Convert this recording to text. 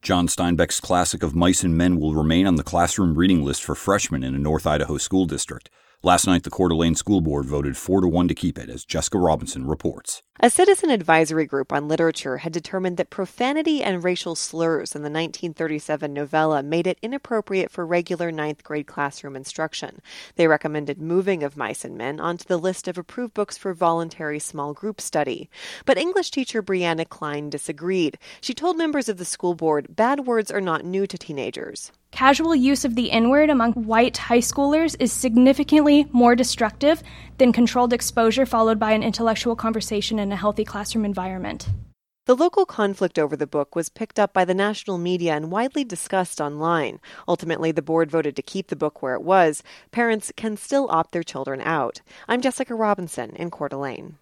John Steinbeck's classic of Mice and Men will remain on the classroom reading list for freshmen in a North Idaho school district. Last night, the Coeur d'Alene School Board voted 4-1 to keep it, as Jessica Robinson reports. A citizen advisory group on literature had determined that profanity and racial slurs in the 1937 novella made it inappropriate for regular ninth-grade classroom instruction. They recommended moving of Mice and Men onto the list of approved books for voluntary small group study. But English teacher Brianna Klein disagreed. She told members of the school board bad words are not new to teenagers. Casual use of the N-word among white high schoolers is significantly more destructive than controlled exposure followed by an intellectual conversation in a healthy classroom environment. The local conflict over the book was picked up by the national media and widely discussed online. Ultimately, the board voted to keep the book where it was. Parents can still opt their children out. I'm Jessica Robinson in Coeur d'Alene.